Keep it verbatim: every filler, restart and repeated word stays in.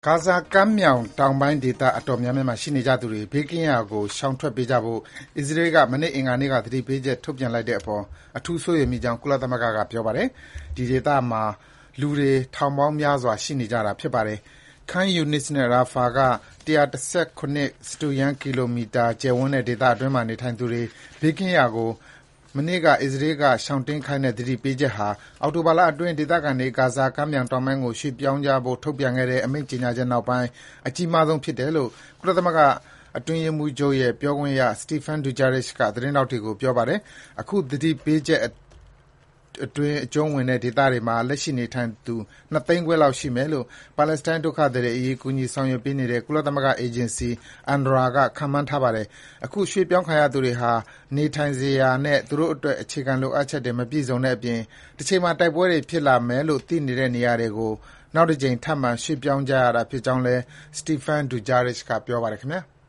ဂါဇာကမ်းမြောင်တောင်ပိုင်းဒေသအတော်များများမှာရှိနေကြသူတွေဘေးကင်းရာကိုရှောင်ထွက်ပေးကြဖို့အစ္စရေးကမနေ့အင်္ဂါနေ့ကသတိပေးချက်ထုတ်ပြန်လိုက်တဲ့အပေါ်အထူးစိုးရိမ်မိကြောင်းကုလသမဂ္ဂကပြောပါတယ်။ဒီဒေသမှာလူတွေထောင်ပေါင်းများစွာရှိနေကြတာဖြစ်ပါတယ်။ Khan Younis နဲ့ Rafah က၁၁၇ စတုရန်းကီလိုမီတာကျယ်ဝန်းတဲ့ဒေသအတွင်းမှာနေထိုင်သူတွေဘေးကင်းရာကိုမနေ့ကအစ္စရေးကရှောင်တိမ်းခိုင်းတဲ့သတိပေးချက်ဟာအောက်တိုဘာလအတွင်းဒေသခံတွေဂါဇာကမ်းမြောင်တောင်ပိုင်းကိုရွှေ့ပြောင်းကြဖို့ထုတ်ပြန်ခဲ့တဲ့အမိန့်ကြေညာချက်နောက်ပိုင်းအကြီးမားဆုံးဖြစ်တယ်လို့ကုလသမဂ္ဂအတွင်းရေးမှူးချုပ်ရဲ့ပြောခွင့်ရ Stéphane Dujarric ကသတင်းထောက်တွေကိုပြောပါတယ်။အခုသတိပေးချက်အတွင်းအကျုံးဝင်တဲ့ဒေသတွေမှာလက်ရှိနေထိုင်သူနှစ်သိန်းခွဲလောက်ရှိမယ်လို့ပါလက်စတိုင်းဒုက္ခသည်တွေအရေးကူညီဆောင်ရွက်ပေးနေတဲ့ကုလသမဂ္ဂအေဂျင်စီ အန်ဒရာ ကခန့်မှန်းထားပါတယ်။အခုရွှေ့ပြောင်းခံရသူတွေဟာနေထိုင်စရာနဲ့သူတို့အတွက်အခြေခံလိုအပ်ချက်တွေမပြည့်စုံတဲ့အပြင်တချိန်မှာတိုက်ပွဲတွေဖြစ်လာမယ်လို့သိနေတဲ့နေရာတွေကိုနောက်တကြိမ်ထပ်မံရွှေ့ပြောင်းကြရတာဖြစ်ကြောင်းလည်း Stéphane Dujarric ကပြောပါတယ်ခင်ဗျာ။